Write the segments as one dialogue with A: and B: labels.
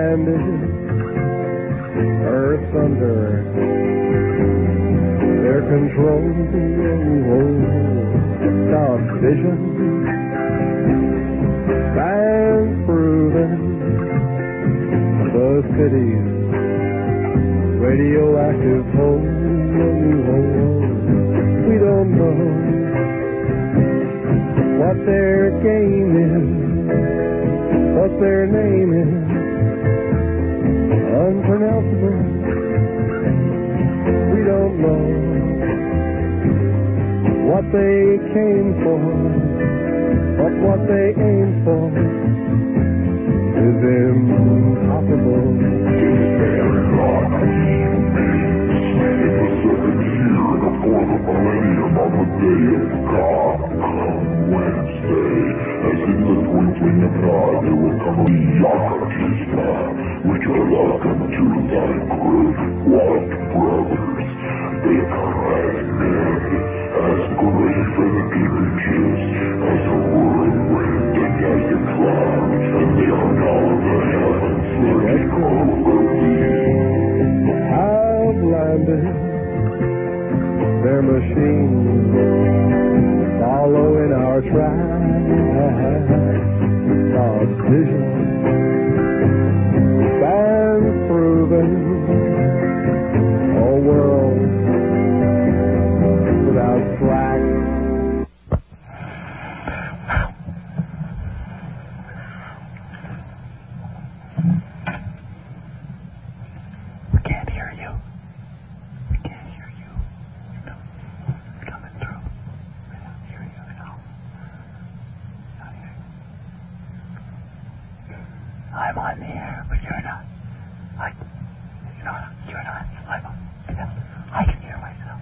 A: landed Earth under their control. God's vision stands proven. The city's radioactive home. We don't know what their game is, what their name is, unpronounceable. We don't know what they came for, but what they aim for is impossible.
B: Before the millennium on the day of God, Wednesday, as in the twinkling of an eye, there will come a Yakatista, which are welcome to thy great white brothers. They cry men as graven images, as a whirlwind and as the clouds, and they are now the heavens looking over thee.
A: I've landed their machines following our tracks. God's vision stands proven. A world without slack.
C: We can't hear you. We can't hear you. It's coming through. We don't hear you now. Not here. I'm on the air, but you're not. You're not. I'm on. Yeah. I can hear myself.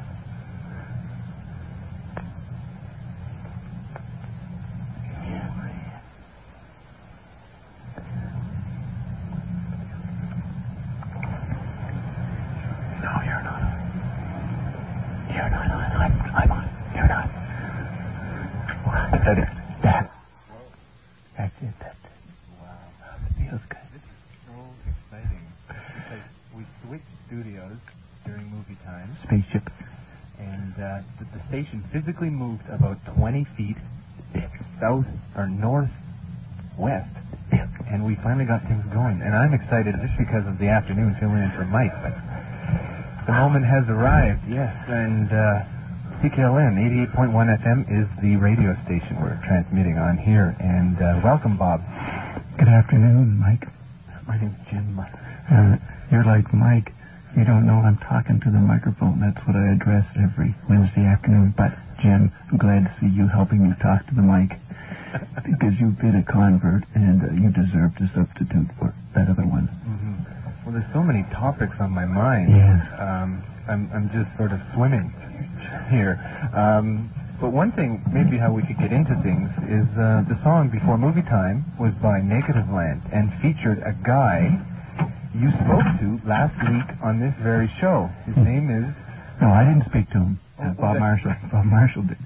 C: No, you're not on. You're not on. I'm on. You're not. That's it. That's it. Wow. It feels good.
D: This is so exciting because we switched studios during movie time.
C: Spaceship.
D: And the station physically moved about 20 feet south or northwest. And we finally got things going. And I'm excited just because of the afternoon filling in for Mike. But the moment has arrived, yes. And CKLN 88.1 FM is the radio station we're transmitting on here. And welcome, Bob.
C: Good afternoon, Mike.
D: My name's Jim.
C: You're like Mike. You don't know I'm talking to the microphone. That's what I address every Wednesday afternoon. But, Jim, I'm glad to see you helping me talk to the mic. Because you've been a convert, and you deserve to substitute for that other one.
D: Mm-hmm. Well, there's so many topics on my mind.
C: Yes.
D: I'm just sort of swimming here. But one thing, maybe how we could get into things, is the song Before Movie Time was by Negativland and featured a guy you spoke to last week on this very show. His name is...
C: No, I didn't speak to him. Bob Marshall. Bob Marshall did.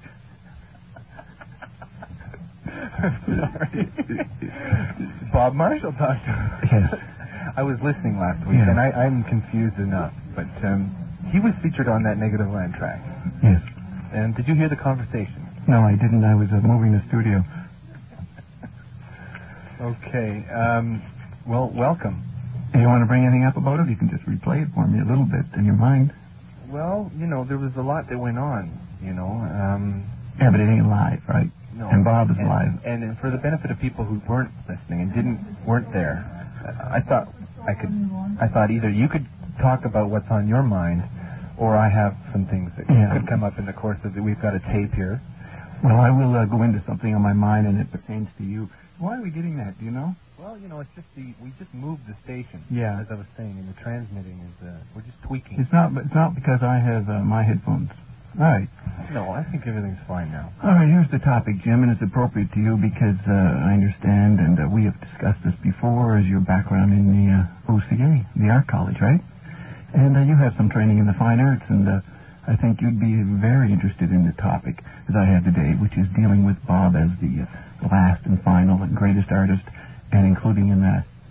D: Sorry. Bob Marshall talked to him.
C: Yes.
D: I was listening last week, and I'm confused enough. But he was featured on that Negativland track.
C: Yes.
D: And did you hear the conversation?
C: No, I didn't. I was moving the studio.
D: Okay. Well, welcome.
C: If you want to bring anything up about it, you can just replay it for me a little bit in your mind.
D: Well, there was a lot that went on,
C: Yeah, but it ain't live, right?
D: No.
C: And Bob is live.
D: And for the benefit of people who weren't listening and weren't there, I thought either you could talk about what's on your mind, or I have some things that could come up in the course of it. We've got a tape here.
C: Well, I will go into something on my mind, and it pertains to you. Why are we getting that? Do you know?
D: Well, it's just we just moved the station.
C: Yeah.
D: As I was saying, and the transmitting is we're just tweaking.
C: It's not because I have my headphones. All right.
D: No, I think everything's fine now.
C: All right, here's the topic, Jim, and it's appropriate to you because I understand, and we have discussed this before, as your background in the OCA, the art college, right? And you have some training in the fine arts, and I think you'd be very interested in the topic, as I have today, which is dealing with Bob as the last and final and greatest artist, and including in that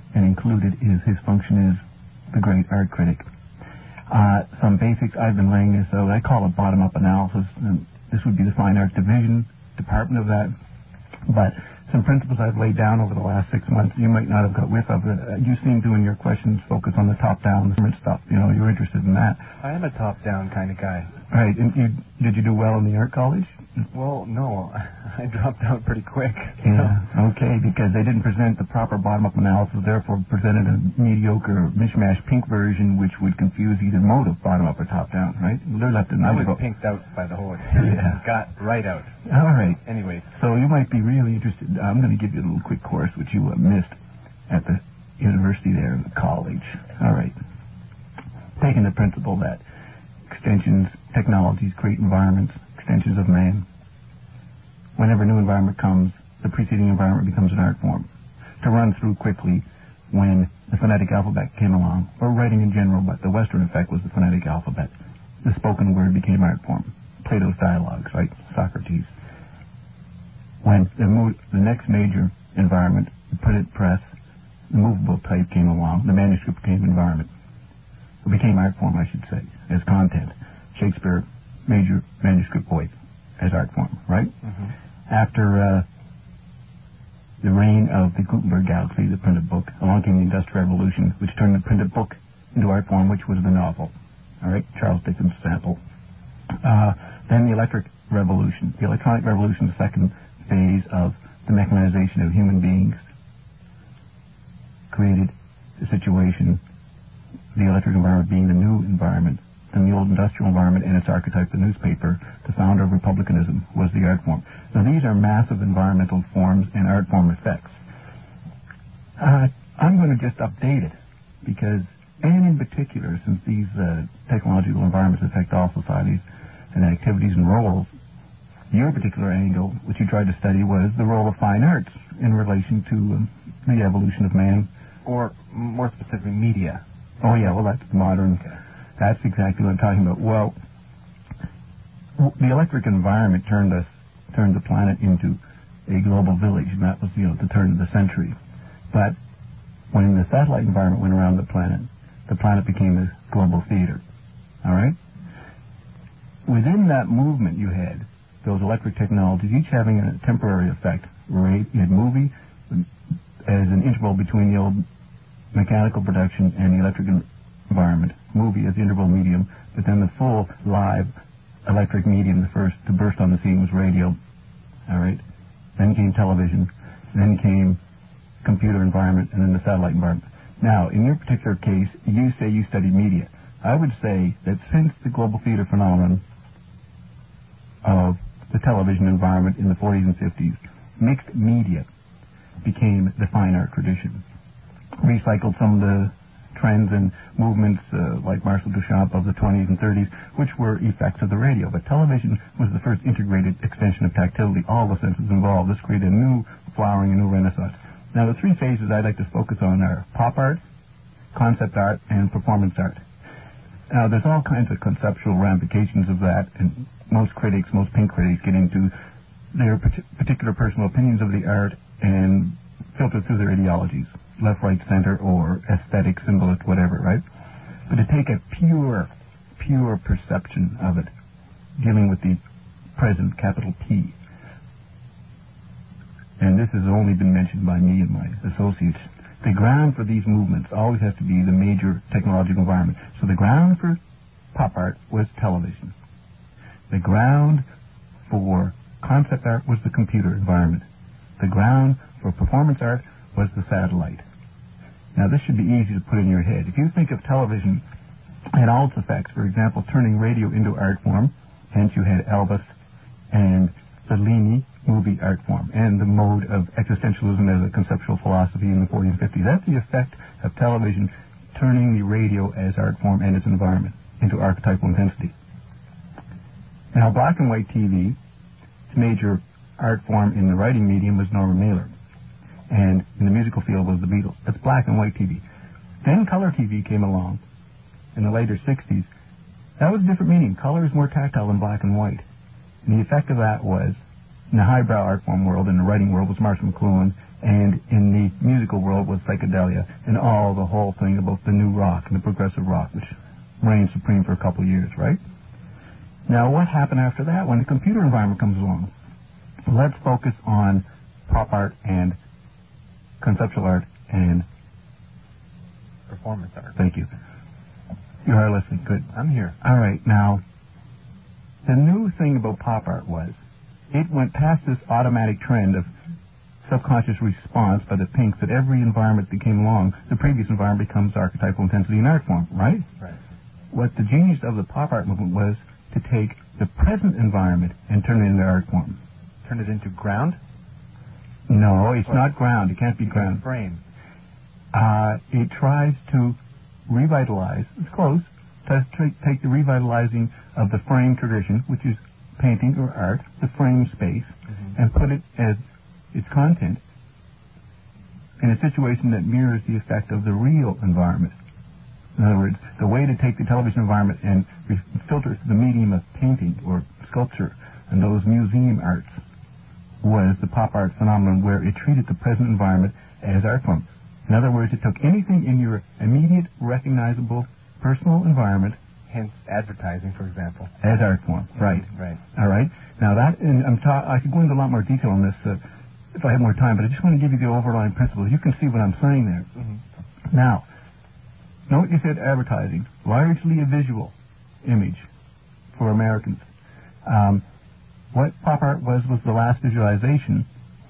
C: and included is his function as the great art critic. Some basics, I've been laying this out. I call it bottom-up analysis, and this would be the Fine Arts Division, department of that. But some principles I've laid down over the last 6 months you might not have got whiff of. You seem to, in your questions, focus on the top-down stuff. You're interested in that.
D: I am a top-down kind of guy.
C: Right. And did you do well in the art college?
D: Well, no. I dropped out pretty quick.
C: Yeah. Okay, because they didn't present the proper bottom-up analysis, therefore presented a mediocre mishmash pink version, which would confuse either mode of bottom-up or top-down, right? They're left in
D: I was pinked out by the whole experience.
C: Yeah.
D: Got right out.
C: All right.
D: Anyway.
C: So you might be really interested. I'm going to give you a little quick course, which you missed at the university there, the college. All right. Taking the principle that extensions, technologies create environments, extensions of man. Whenever a new environment comes, the preceding environment becomes an art form. To run through quickly, when the phonetic alphabet came along, or writing in general, but the Western effect was the phonetic alphabet, the spoken word became art form. Plato's dialogues, right? Socrates. When the next major environment, the printed press, the movable type came along, the manuscript became environment. It became art form, I should say, as content. Shakespeare, major manuscript voice, as art form, right?
D: Mm-hmm.
C: After the reign of the Gutenberg Galaxy, the printed book, along came the Industrial Revolution, which turned the printed book into art form, which was the novel. All right, Charles Dickens' sample. Then the Electric Revolution, the Electronic Revolution, the second phase of the mechanization of human beings, created a situation, the electric environment being the new environment, and the old industrial environment and its archetype, the newspaper, the founder of republicanism, was the art form. Now these are massive environmental forms and art form effects. I'm going to just update it because, and in particular, since these technological environments affect all societies and activities and roles, your particular angle, which you tried to study, was the role of fine arts in relation to the evolution of man.
D: Or more specifically, media.
C: Oh yeah, well that's modern. That's exactly what I'm talking about. Well, the electric environment turned the planet into a global village, and that was, the turn of the century. But when the satellite environment went around the planet became a global theater. All right? Within that movement you had those electric technologies, each having a temporary effect. Right? You had movie as an interval between the old mechanical production and the electric environment. Movie as the interval medium, but then the full live electric medium, the first to burst on the scene was radio. All right? Then came television, then came computer environment, and then the satellite environment. Now, in your particular case, you say you study media. I would say that since the global theater phenomenon of the television environment in the 40s and 50s, mixed media became the fine art tradition. Recycled some of the trends and movements like Marcel Duchamp of the 20s and 30s, which were effects of the radio. But television was the first integrated extension of tactility, all the senses involved. This created a new flowering, a new renaissance. Now, the three phases I'd like to focus on are pop art, concept art, and performance art. Now, there's all kinds of conceptual ramifications of that, and most pink critics, get into their particular personal opinions of the art and filter through their ideologies, left, right, center, or aesthetic, symbolist, whatever, right? But to take a pure perception of it, dealing with the present, capital P, and this has only been mentioned by me and my associates, the ground for these movements always has to be the major technological environment. So the ground for pop art was television. The ground for concept art was the computer environment. The ground for performance art was the satellite. Now this should be easy to put in your head. If you think of television and all its effects, for example, turning radio into art form, hence you had Elvis and Fellini movie art form, and the mode of existentialism as a conceptual philosophy in the 40s and 50s. That's the effect of television turning the radio as art form and its environment into archetypal intensity. Now, black and white TV, its major art form in the writing medium was Norman Mailer, and in the musical field was the Beatles. That's black and white TV. Then color TV came along in the later 60s. That was a different meaning. Color is more tactile than black and white. And the effect of that was, in the highbrow art form world, in the writing world, was Marshall McLuhan and in the musical world was psychedelia and all the whole thing about the new rock and the progressive rock, which reigned supreme for a couple of years, right? Now, what happened after that when the computer environment comes along? Let's focus on pop art and conceptual art and
D: performance art.
C: Thank you. You are listening. Good.
D: I'm here.
C: All right. Now, the new thing about pop art was it went past this automatic trend of subconscious response by the pinks that every environment that came along, the previous environment becomes archetypal intensity in art form, right?
D: Right.
C: What the genius of the pop art movement was to take the present environment and turn it into art form.
D: Turn it into ground?
C: No, it's not ground. It can't be ground.
D: Frame.
C: It tries to revitalize, it's close, to take the revitalizing of the frame tradition, which is painting or art, the frame space, and put it as its content in a situation that mirrors the effect of the real environment. In other words, the way to take the television environment and filter it to the medium of painting or sculpture and those museum arts was the pop art phenomenon, where it treated the present environment as art form. In other words, it took anything in your immediate, recognizable, personal environment,
D: hence advertising, for example,
C: as art form. Right.
D: Right.
C: All right. Now that, and I could go into a lot more detail on this if I had more time, but I just want to give you the overlying principles. You can see what I'm saying there. Now, note you said advertising, largely a visual image for Americans. What pop art was the last visualization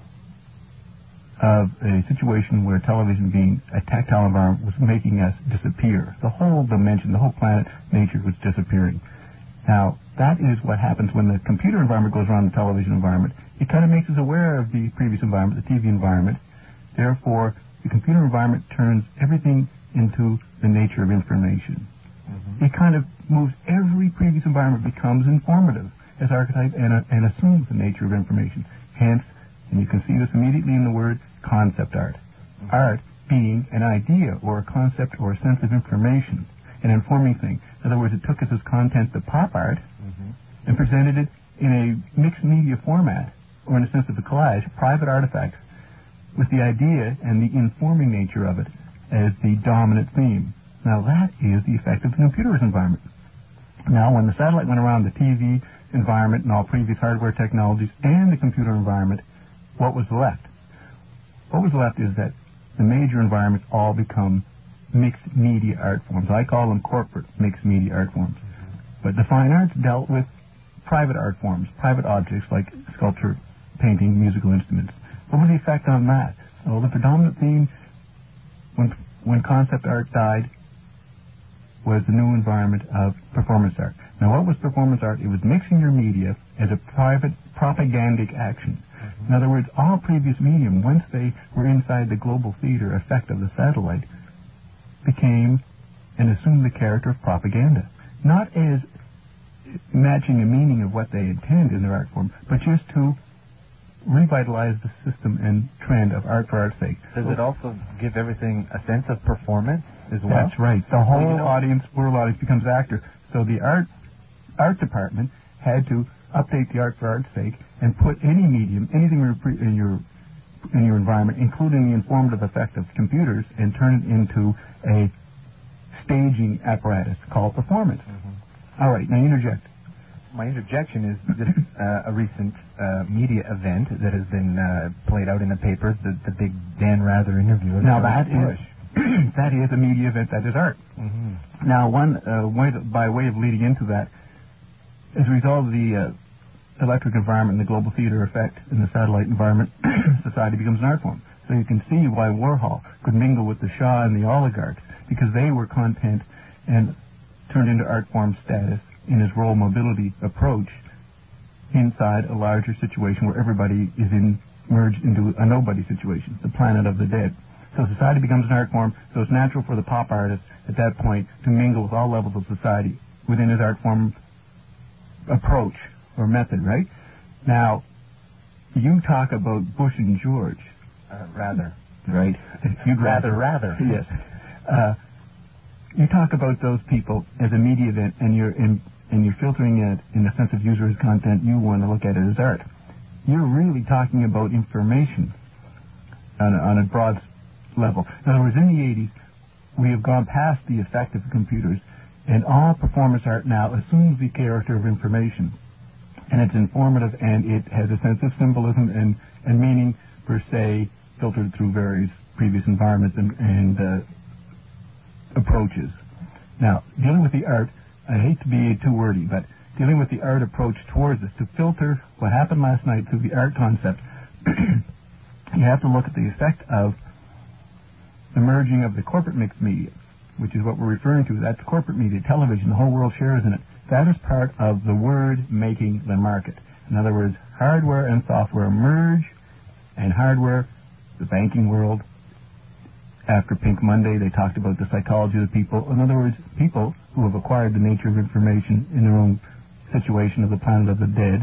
C: of a situation where television being a tactile environment was making us disappear. The whole dimension, the whole planet, nature was disappearing. Now, that is what happens when the computer environment goes around the television environment. It kind of makes us aware of the previous environment, the TV environment. Therefore, the computer environment turns everything into the nature of information. It kind of moves every previous environment, becomes informative as archetype and assumes the nature of information. Hence, and you can see this immediately in the word concept art. Art being an idea or a concept or a sense of information, an informing thing. In other words, it took as its content the pop art and presented it in a mixed media format, or in a sense of a collage, private artifacts, with the idea and the informing nature of it as the dominant theme. Now that is the effect of the computer's environment. Now when the satellite went around the TV environment and all previous hardware technologies and the computer environment, what was left? What was left is that the major environments all become mixed media art forms. I call them corporate mixed media art forms. But the fine arts dealt with private art forms, private objects like sculpture, painting, musical instruments. What was the effect on that? Well, the predominant theme when concept art died was the new environment of performance art. Now, what was performance art? It was mixing your media as a private propagandic action. In other words, all previous medium, once they were inside the global theater effect of the satellite, became and assumed the character of propaganda. Not as matching the meaning of what they intend in their art form, but just to revitalize the system and trend of art for art's sake.
D: Does it also give everything a sense of performance as well?
C: That's right. The whole audience, world audience, becomes actor. So the art department had to update the art for art's sake and put any medium, anything in your environment, including the informative effect of computers, and turn it into a staging apparatus called performance. All right, now interject.
D: My interjection is this a recent media event that has been played out in the papers, the big Dan Rather interview.
C: Now that is a media event, that is art. Now, by way of leading into that, as a result of the electric environment and the global theater effect in the satellite environment, society becomes an art form. So you can see why Warhol could mingle with the Shah and the oligarchs, because they were content and turned into art form status in his role mobility approach inside a larger situation where everybody is merged into a nobody situation, the planet of the dead. So society becomes an art form, so it's natural for the pop artist at that point to mingle with all levels of society within his art form approach or method, right? Now, you talk about Bush and George.
D: Rather.
C: Right? You'd
D: rather.
C: Yes. You talk about those people as a media event, and you're filtering it in the sense of user as content. You want to look at it as art. You're really talking about information. on a broad level. In other words, in the 80s, we have gone past the effect of computers, and all performance art now assumes the character of information. And it's informative, and it has a sense of symbolism and meaning, per se, filtered through various previous environments and approaches. Now, dealing with the art, I hate to be too wordy, but dealing with the art approach towards this, to filter what happened last night through the art concept, you have to look at the effect of the merging of the corporate mixed media, which is what we're referring to. That's corporate media, television, the whole world shares in it. That is part of the word making the market. In other words, hardware and software merge, and hardware, the banking world. After Pink Monday, they talked about the psychology of the people. In other words, people who have acquired the nature of information in their own situation of the planet of the dead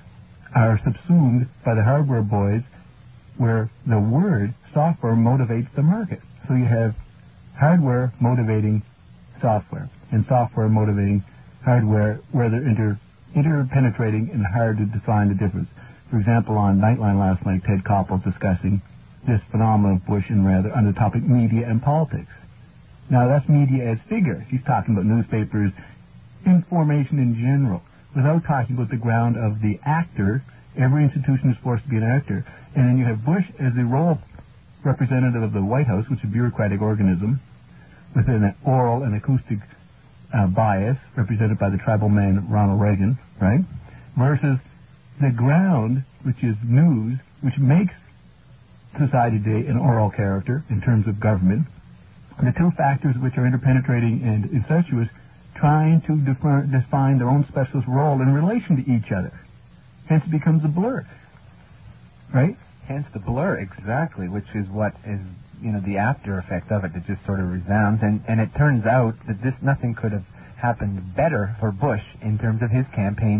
C: are subsumed by the hardware boys, where the word software motivates the market. So you have hardware motivating software, and software motivating hardware, where they're interpenetrating and hard to define the difference. For example, on Nightline last night, Ted Koppel discussing this phenomenon of Bush and Rather on the topic media and politics. Now, that's media as figure. He's talking about newspapers, information in general, without talking about the ground of the actor. Every institution is forced to be an actor. And then you have Bush as the role representative of the White House, which is a bureaucratic organism, with an oral and acoustic bias, represented by the tribal man Ronald Reagan, right? Versus the ground, which is news, which makes society today an oral character in terms of government. The two factors which are interpenetrating and incestuous, trying to define their own specialist role in relation to each other. Hence it becomes a blur, right?
D: Hence the blur, exactly, which is what is, the after effect of it that just sort of resounds. And it turns out that nothing could have happened better for Bush in terms of his campaign,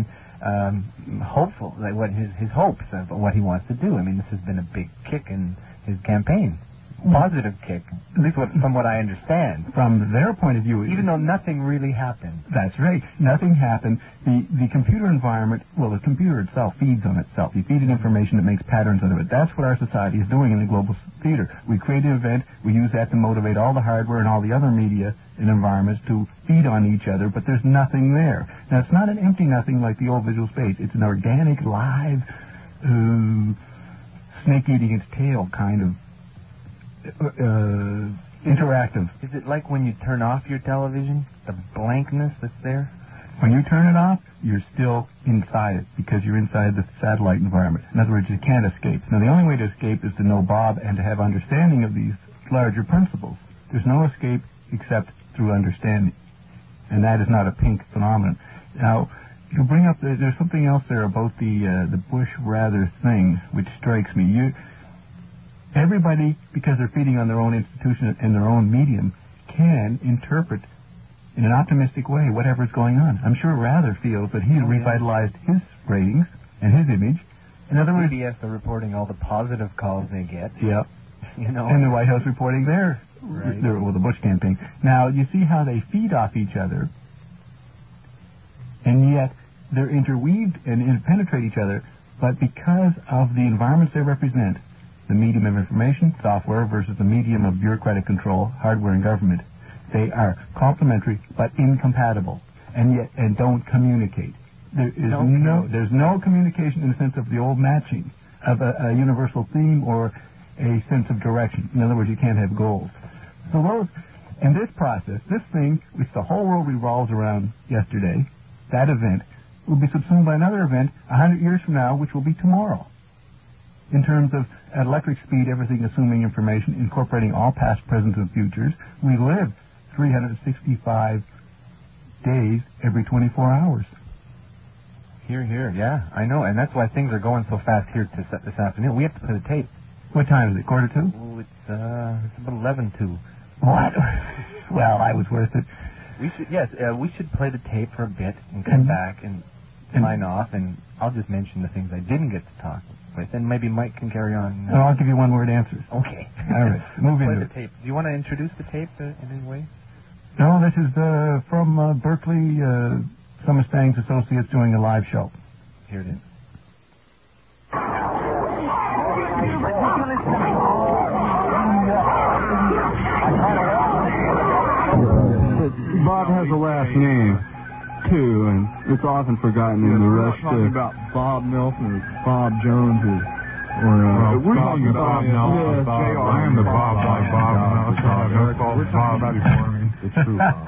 D: hopeful, like what his hopes of what he wants to do. I mean, this has been a big kick in his campaign. Positive kick, at least from what I understand.
C: From their point of view,
D: even though nothing really happened.
C: That's right. Nothing happened. The computer environment, well, the computer itself feeds on itself. You feed it information that makes patterns out of it. That's what our society is doing in the global theater. We create an event, we use that to motivate all the hardware and all the other media and environments to feed on each other, but there's nothing there. Now, it's not an empty nothing like the old visual space. It's an organic, live, snake eating its tail kind of interactive.
D: Is it like when you turn off your television, the blankness that's there?
C: When you turn it off, you're still inside it because you're inside the satellite environment. In other words, you can't escape. Now, the only way to escape is to know Bob and to have understanding of these larger principles. There's no escape except through understanding, and that is not a pink phenomenon. Now, you bring up there's something else there about the Bush-Rather thing, which strikes me. Everybody, because they're feeding on their own institution and their own medium, can interpret in an optimistic way whatever's going on. I'm sure Rather feels that he's revitalized his ratings and his image. In other words,
D: CBS are reporting all the positive calls they get.
C: Yeah. And the White House reporting the Bush campaign. Now, you see how they feed off each other, and yet they're interweaved and interpenetrate each other, but because of the environments they represent, the medium of information, software, versus the medium of bureaucratic control, hardware and government, they are complementary but incompatible, and don't communicate. There's no communication in the sense of the old matching of a universal theme or a sense of direction. In other words, you can't have goals. So this process, this thing, which the whole world revolves around yesterday, that event, will be subsumed by another event 100 years from now, which will be tomorrow. In terms of at electric speed, everything assuming information, incorporating all past, present, and futures, we live 365 days every 24 hours.
D: Here, yeah, I know, and that's why things are going so fast here this afternoon. We have to play the tape.
C: What time is it? 1:45?
D: Oh, it's about 11:02.
C: What? Well, I was worth it.
D: We should play the tape for a bit and come back and sign off, and I'll just mention the things I didn't get to talk with, and maybe Mike can carry on.
C: No, I'll give you one-word answers.
D: Okay.
C: All right, move into
D: the tape. Do you want to introduce the tape in any way?
C: No, this is from Berkeley, some Mustangs Associates doing a live show.
D: Here it is.
A: Bob has a last name, too, and it's often forgotten in the rest.
E: We're not talking about Bob Nelson or Bob Jones or
B: we're talking about Bob. I am the Bob by Bob Nelson. We're talking about the true Bob.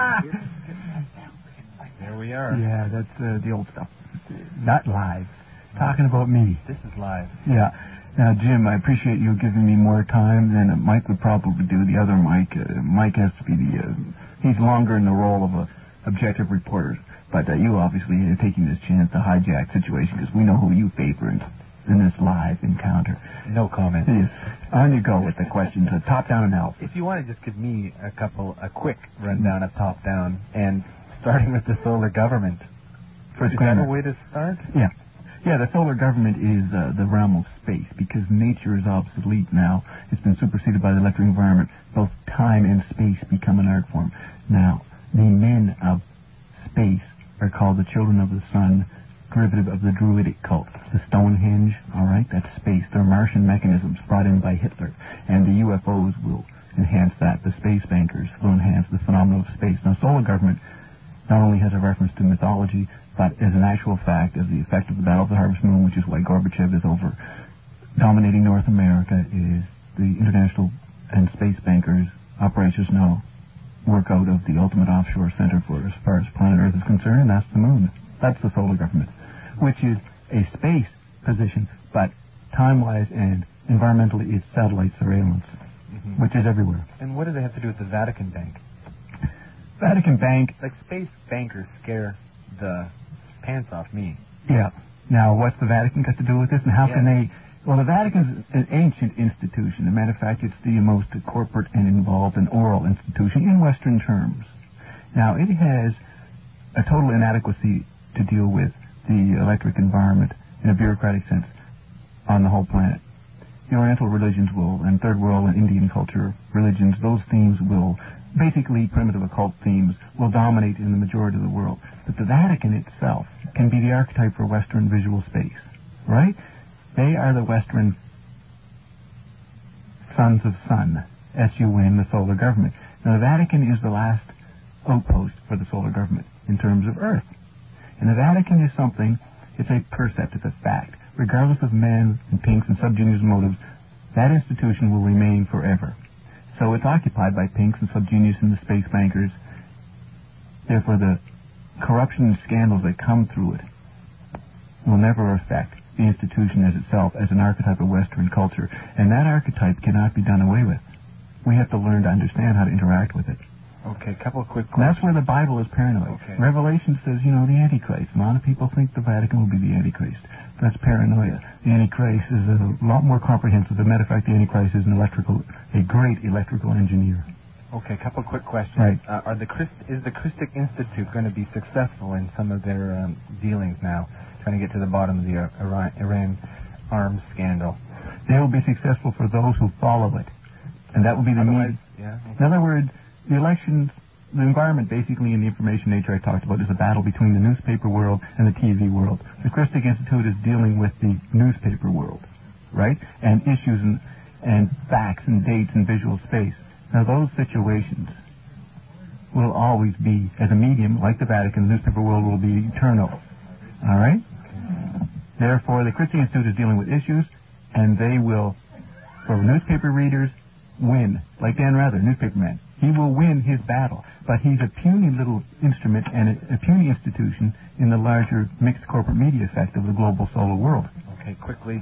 D: There we are.
C: Yeah, that's the old stuff. Not live. Talking about me.
D: This is live.
C: Yeah. Now, Jim, I appreciate you giving me more time than Mike would probably do. The other Mike, Mike has to be he's longer in the role of a objective reporter. But you obviously are taking this chance to hijack situation because we know who you favor in this live encounter.
D: No comment.
C: Yes. On you go with the questions, top down and out.
D: If you want to just give me a quick rundown of top down, and starting with the solar government. Is that a way to start?
C: Yeah. Yeah, the solar government is the realm of space because nature is obsolete now. It's been superseded by the electric environment. Both time and space become an art form. Now, the men of space are called the children of the sun, derivative of the druidic cult. The Stonehenge, all right, that's space. They're Martian mechanisms brought in by Hitler. And the UFOs will enhance that. The space bankers will enhance the phenomenon of space. Now, solar government not only has a reference to mythology, but as an actual fact, as the effect of the Battle of the Harvest Moon, which is why Gorbachev is over dominating North America, is the international and space bankers, operations now work out of the ultimate offshore center for as far as planet Earth is concerned, and that's the moon. That's the solar government, which is a space position, but time-wise and environmentally it's satellite surveillance, which is everywhere.
D: And what does it have to do with the Vatican Bank?
C: Vatican Bank...
D: Like, space bankers scare the pants off me.
C: Yeah. Now, what's the Vatican got to do with this, and how can they... Well, the Vatican's an ancient institution. As a matter of fact, it's the most corporate and involved and oral institution in Western terms. Now, it has a total inadequacy to deal with the electric environment in a bureaucratic sense on the whole planet. The Oriental religions will, and Third World and Indian culture religions, those themes will, basically primitive occult themes, will dominate in the majority of the world. But the Vatican itself can be the archetype for Western visual space, right? They are the Western sons of sun, S-U-N, the solar government. Now, the Vatican is the last outpost for the solar government in terms of Earth. And the Vatican is something, it's a percept, it's a fact. Regardless of men and pinks and subgenius motives, that institution will remain forever. So it's occupied by pinks and subgenius and the space bankers. Therefore, the corruption and scandals that come through it will never affect the institution as itself, as an archetype of Western culture. And that archetype cannot be done away with. We have to learn to understand how to interact with it.
D: Okay, a couple of quick
C: questions. That's where the Bible is paranoid.
D: Okay.
C: Revelation says, the Antichrist. A lot of people think the Vatican will be the Antichrist. That's paranoia. The Antichrist is a lot more comprehensive. As a matter of fact, the Antichrist is a great electrical engineer.
D: Okay, a couple of quick questions.
C: Right.
D: Is the Christic Institute going to be successful in some of their dealings now, trying to get to the bottom of the Iran arms scandal?
C: They will be successful for those who follow it. And that will be the means.
D: Yeah, okay.
C: In other words, the elections, the environment basically in the information nature I talked about is a battle between the newspaper world and the TV world. The Christic Institute is dealing with the newspaper world, right? And issues and facts and dates and visual space. Now those situations will always be, as a medium, like the Vatican, the newspaper world will be eternal. All right? Therefore, the Christic Institute is dealing with issues, and they will, for newspaper readers, win. Like Dan Rather, newspaper man. He will win his battle, but he's a puny little instrument and a puny institution in the larger mixed corporate media effect of the global solar world.
D: Okay, quickly.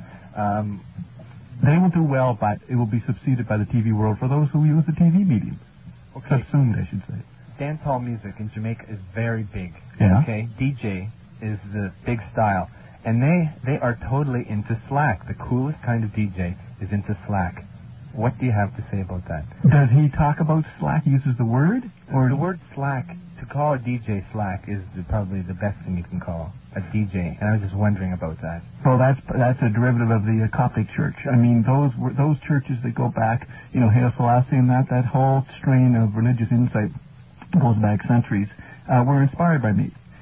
C: They will do well, but it will be succeeded by the TV world for those who use the TV medium.
D: Okay.
C: Subsumed, I should say.
D: Dancehall music in Jamaica is very big.
C: Yeah.
D: Okay, DJ is the big style. And they are totally into Slack. The coolest kind of DJ is into Slack. What do you have to say about that?
C: Does he talk about Slack? He uses the word? Or
D: the word Slack, to call a DJ Slack is probably the best thing you can call a DJ. And I was just wondering about that.
C: Well, that's a derivative of the Coptic Church. I mean, those churches that go back, Haile Selassie and that whole strain of religious insight goes back centuries, were inspired by me.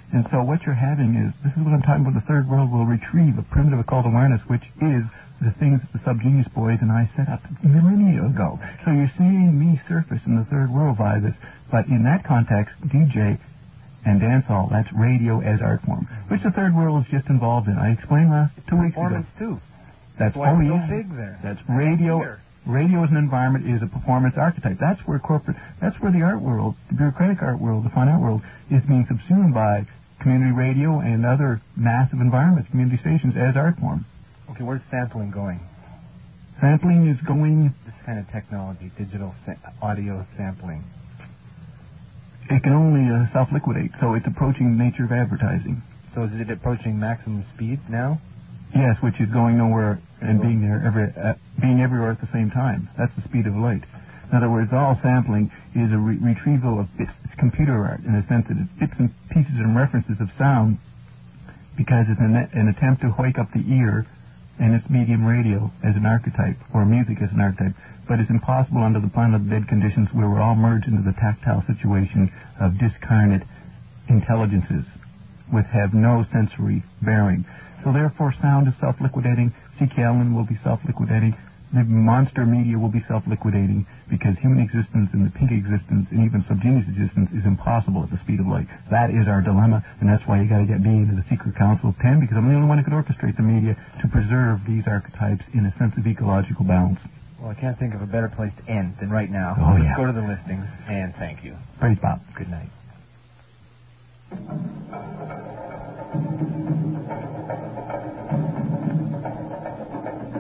C: And so what you're having is, this is what I'm talking about, the third world will retrieve a primitive occult awareness, which is the things that the Subgenius boys and I set up millennia ago. So you're seeing me surface in the third world via this. But in that context, DJ and dancehall, that's radio as art form, which the third world is just involved in. I explained last 2 weeks ago.
D: Performance too.
C: That's
D: why it's so
C: yeah.
D: big there.
C: That's radio.
D: Here.
C: Radio as an environment is a performance archetype. That's where the art world, the bureaucratic art world, the fine art world, is being subsumed by community radio and other massive environments, community stations, as art form.
D: Okay, where's sampling going?
C: Sampling is going...
D: This kind of technology, digital audio sampling.
C: It can only self-liquidate, so it's approaching the nature of advertising.
D: So is it approaching maximum speed now?
C: Yes, which is going nowhere and being everywhere at the same time. That's the speed of light. In other words, all sampling is a retrieval of bits. It's computer art in a sense that it's bits and pieces and references of sound, because it's an attempt to wake up the ear and its medium radio as an archetype, or music as an archetype. But it's impossible under the Planet of the Dead conditions, where we're all merged into the tactile situation of discarnate intelligences which have no sensory bearing. So therefore, sound is self-liquidating. C.K. Ellen will be self-liquidating. The monster media will be self-liquidating, because human existence and the pink existence and even subgenius existence is impossible at the speed of light. That is our dilemma, and that's why you got to get me into the secret council of 10, because I'm the only one who could orchestrate the media to preserve these archetypes in a sense of ecological balance.
D: Well, I can't think of a better place to end than right now.
C: Oh, yeah.
D: Let's go to the listings, and thank you.
C: Praise Bob.
D: Good night.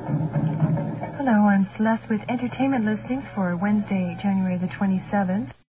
F: Hello, I'm Celeste with entertainment listings for Wednesday, January the 27th.